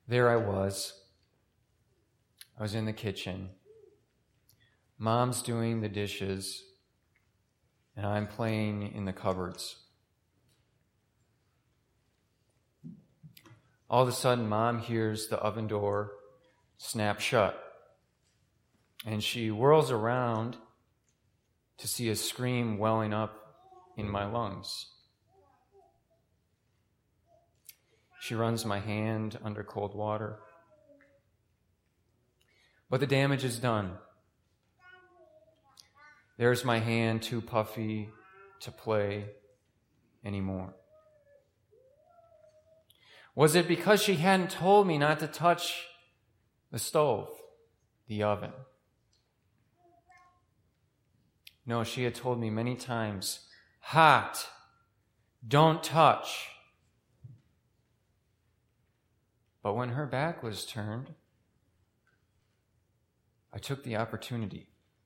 there I was. I was in the kitchen. Mom's doing the dishes, and I'm playing in the cupboards. All of a sudden, Mom hears the oven door snap shut, and she whirls around to see a scream welling up in my lungs. She runs my hand under cold water. But the damage is done. There's my hand too puffy to play anymore. Was it because she hadn't told me not to touch the stove, the oven? No, she had told me many times, hot, don't touch. But when her back was turned, I took the opportunity.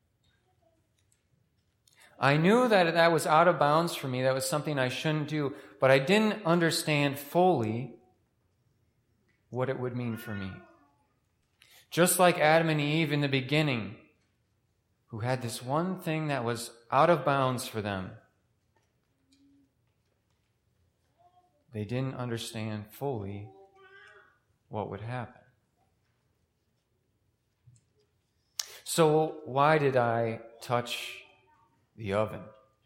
I knew that was out of bounds for me. That was something I shouldn't do, but I didn't understand fully what it would mean for me. Just like Adam and Eve in the beginning, who had this one thing that was out of bounds for them. They didn't understand fully what would happen. So why did I touch the oven?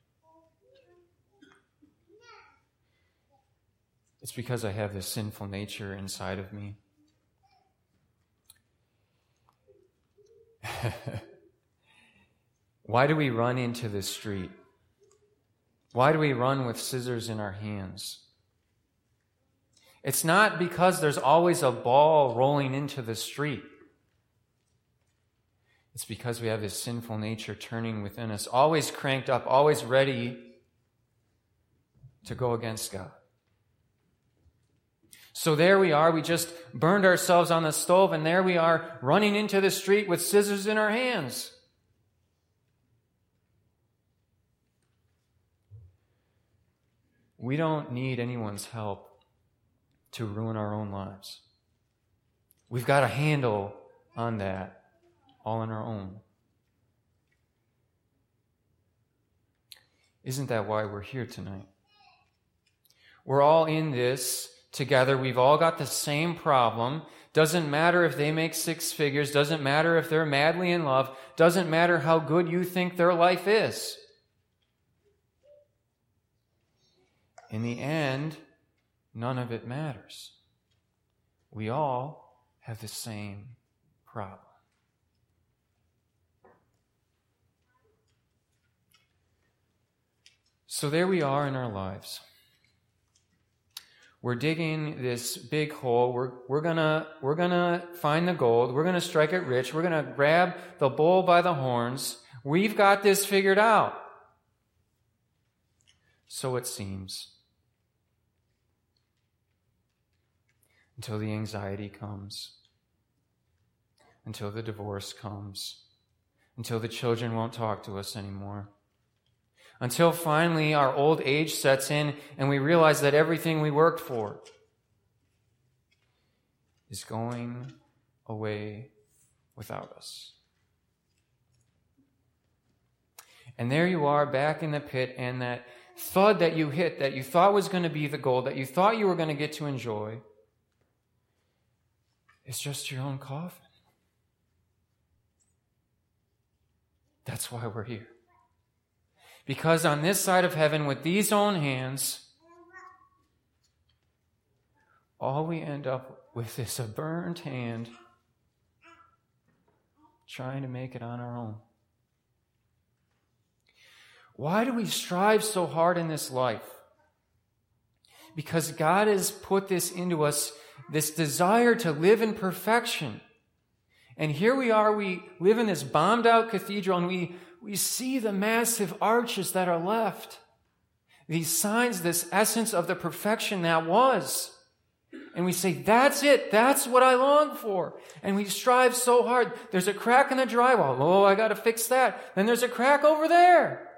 It's because I have this sinful nature inside of me. Why do we run into the street? Why do we run with scissors in our hands? It's not because there's always a ball rolling into the street. It's because we have this sinful nature turning within us, always cranked up, always ready to go against God. So there we are, we just burned ourselves on the stove, and there we are running into the street with scissors in our hands. We don't need anyone's help to ruin our own lives. We've got a handle on that all on our own. Isn't that why we're here tonight? We're all in this together. We've all got the same problem. Doesn't matter if they make 6 figures. Doesn't matter if they're madly in love. Doesn't matter how good you think their life is. In the end, none of it matters. We all have the same problem. So there we are in our lives. We're digging this big hole. We're gonna find the gold. We're gonna strike it rich. We're gonna grab the bull by the horns. We've got this figured out. So it seems. Until the anxiety comes. Until the divorce comes. Until the children won't talk to us anymore. Until finally our old age sets in and we realize that everything we worked for is going away without us. And there you are back in the pit, and that thud that you hit that you thought was going to be the gold, that you thought you were going to get to enjoy, is just your own coffin. That's why we're here. Because on this side of heaven, with these own hands, all we end up with is a burned hand trying to make it on our own. Why do we strive so hard in this life? Because God has put this into us, this desire to live in perfection. And here we are, we live in this bombed out cathedral, and we see the massive arches that are left. These signs, this essence of the perfection that was. And we say, that's it. That's what I long for. And we strive so hard. There's a crack in the drywall. Oh, I got to fix that. Then there's a crack over there.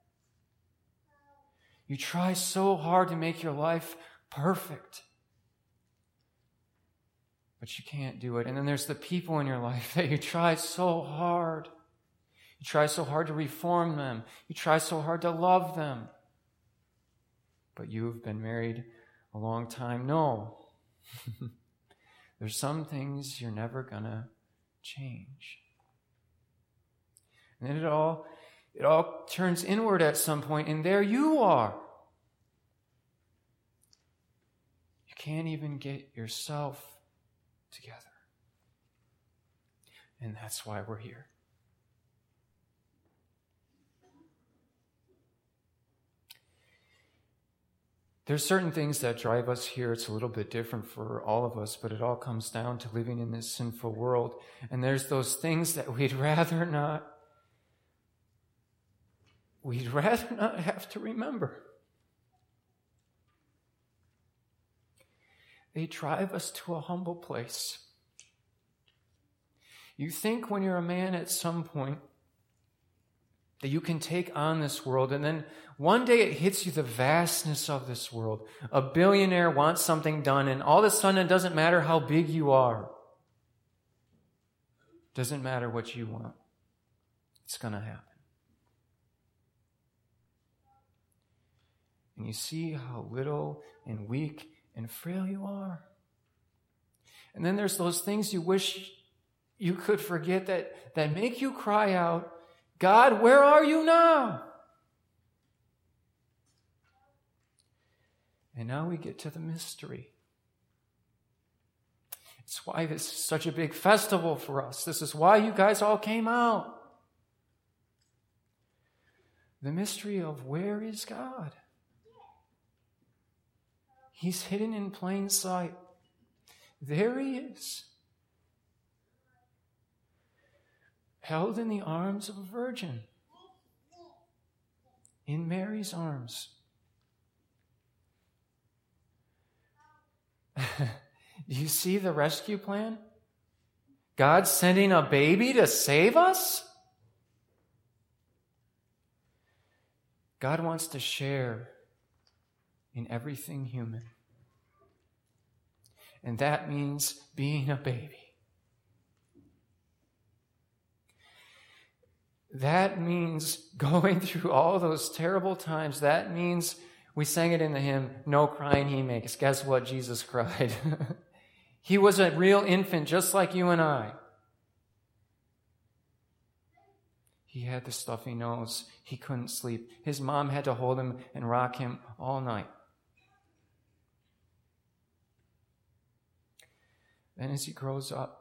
You try so hard to make your life perfect. but you can't do it. And then there's the people in your life that you try so hard. You try so hard to reform them. You try so hard to love them. But you've been married a long time. No. There's some things you're never going to change. And then it all turns inward at some point, and there you are. You can't even get yourself together. And that's why we're here. There's certain things that drive us here. It's a little bit different for all of us, but it all comes down to living in this sinful world. And there's those things that we'd rather not have to remember. They drive us to a humble place. You think when you're a man at some point that you can take on this world, and then one day it hits you the vastness of this world. A billionaire wants something done, and all of a sudden it doesn't matter how big you are. It doesn't matter what you want. It's going to happen. And you see how little and weak and frail you are. And then there's those things you wish you could forget that make you cry out, God, where are you now? And now we get to the mystery. It's why this is such a big festival for us. This is why you guys all came out. The mystery of where is God? He's hidden in plain sight. There he is. Held in the arms of a virgin. In Mary's arms. Do you see the rescue plan? God sending a baby to save us? God wants to share in everything human. And that means being a baby. That means going through all those terrible times. That means, we sang it in the hymn, no crying he makes. Guess what? Jesus cried. He was a real infant, just like you and I. He had the stuffy nose. He couldn't sleep. His mom had to hold him and rock him all night. Then as he grows up,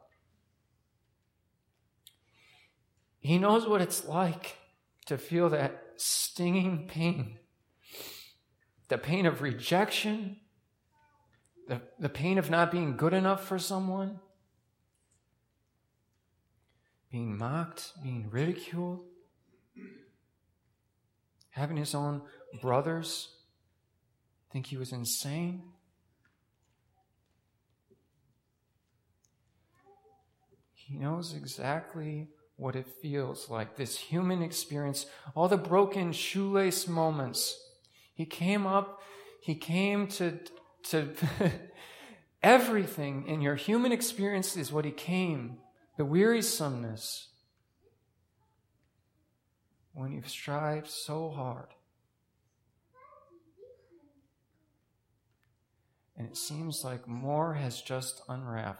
he knows what it's like to feel that stinging pain. The pain of rejection, the pain of not being good enough for someone, being mocked, being ridiculed, having his own brothers think he was insane. He knows exactly what it feels like, this human experience, all the broken shoelace moments. He came to everything in your human experience is what he came. The wearisomeness. When you've strived so hard. And it seems like more has just unraveled.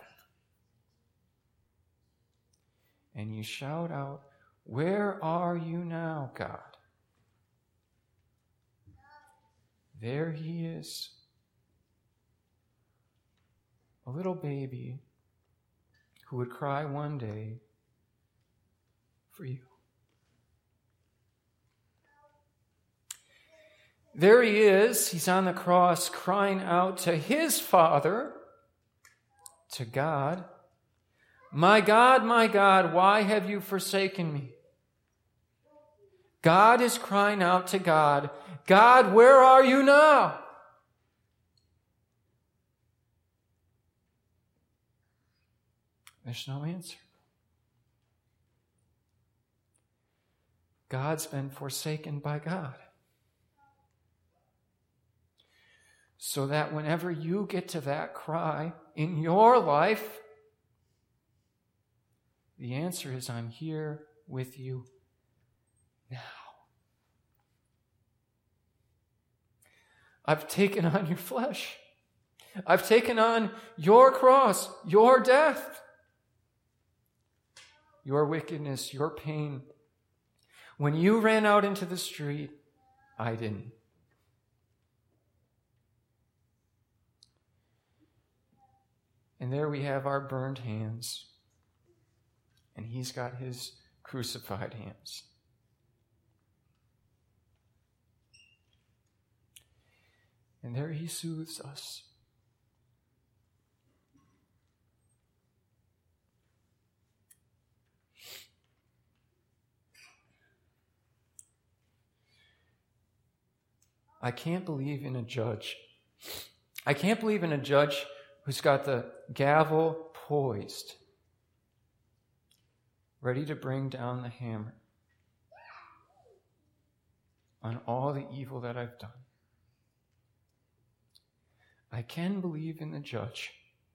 And you shout out, where are you now, God? There he is. A little baby who would cry one day for you. There he is. He's on the cross crying out to his Father, to God, my God, why have you forsaken me? God is crying out to God, God, where are you now? There's no answer. God's been forsaken by God. So that whenever you get to that cry in your life, The answer is, I'm here with you now. I've taken on your flesh. I've taken on your cross, your death, your wickedness, your pain. When you ran out into the street, I didn't. And there we have our burned hands, and he's got his crucified hands. And there he soothes us. I can't believe in a judge. I can't believe in a judge who's got the gavel poised, ready to bring down the hammer on all the evil that I've done. I can believe in the judge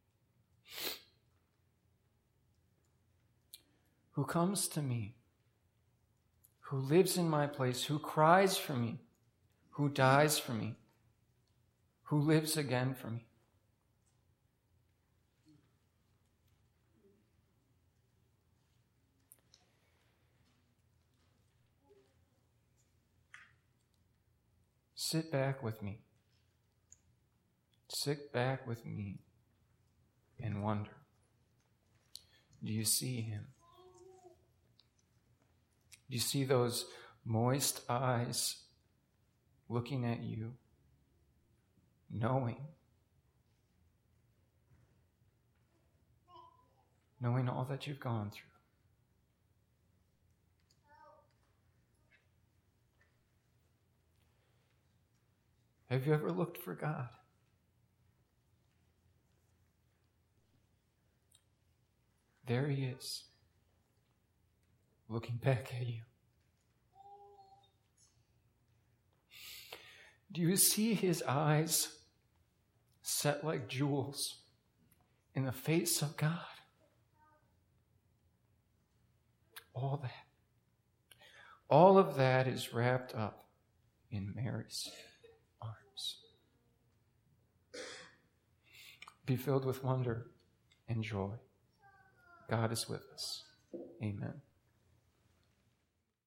who comes to me, who lives in my place, who cries for me, who dies for me, who lives again for me. Sit back with me. Sit back with me and wonder. Do you see him? Do you see those moist eyes looking at you, knowing all that you've gone through? Have you ever looked for God? There he is, looking back at you. Do you see his eyes set like jewels in the face of God? All of that is wrapped up in Mary's arms. Be filled with wonder and joy. God is with us. Amen.